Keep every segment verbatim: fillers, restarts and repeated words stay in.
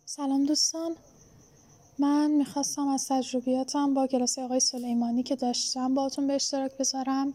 سلام دوستان، من میخواستم از تجربیاتم با کلاس آقای سلیمانی که داشتم باهاتون به اشتراک بذارم.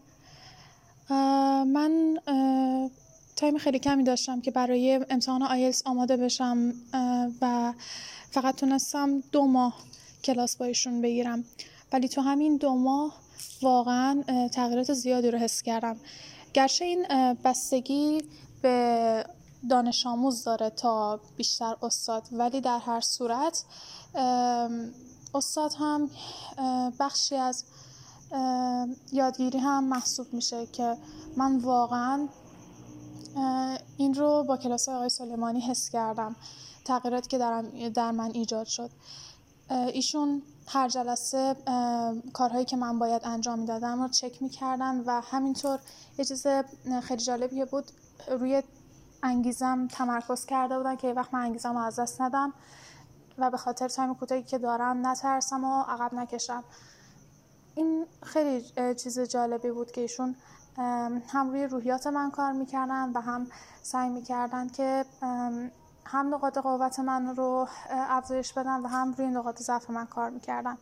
من تایم خیلی کمی داشتم که برای امتحان آیلتس آماده بشم و فقط تونستم دو ماه کلاس با ایشون بگیرم، ولی تو همین دو ماه واقعا تغییرات زیادی رو حس کردم. گرچه این بستگی به دانش آموز داره تا بیشتر استاد، ولی در هر صورت استاد هم بخشی از یادگیری هم محسوب میشه که من واقعا این رو با کلاس آقای سلیمانی حس کردم، تغییراتی که در من ایجاد شد. ایشون هر جلسه کارهایی که من باید انجام میدادم رو چک میکردن و همینطور یه چیز خیلی جالبی بود، روی انگیزم تمرکز کرده بودن که یه وقت من انگیزم رو از دست ندم و به خاطر تایم کوتاهی که دارم نترسم و عقب نکشم. این خیلی چیز جالبی بود که ایشون هم روی روحیات من کار میکردن و هم سعی میکردن که هم نقاط قوت من رو افزایش بدن و هم روی نقاط ضعف من کار میکردن.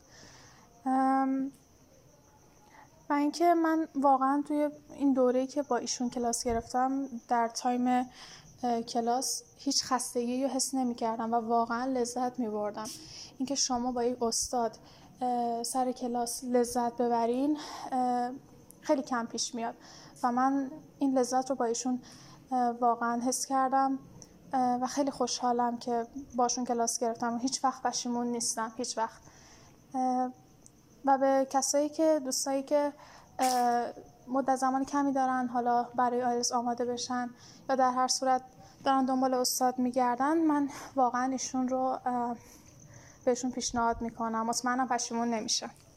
و اینکه من واقعا توی این دوره‌ای که با ایشون کلاس گرفتم در تایم کلاس هیچ خستگی رو حس نمی‌کردم و واقعا لذت می‌بردم. اینکه شما با یک استاد سر کلاس لذت ببرین خیلی کم پیش میاد و من این لذت رو با ایشون واقعا حس کردم و خیلی خوشحالم که باشون کلاس گرفتم و هیچ وقت پشیمون نیستم، هیچ وقت. و به کسایی که دوستایی که مدت زمان کمی دارن حالا برای آیلتس آماده بشن یا در هر صورت دارن دنبال استاد میگردن، من واقعا ایشون رو بهشون پیشنهاد میکنم، مطمئنم پشیمون نمیشه.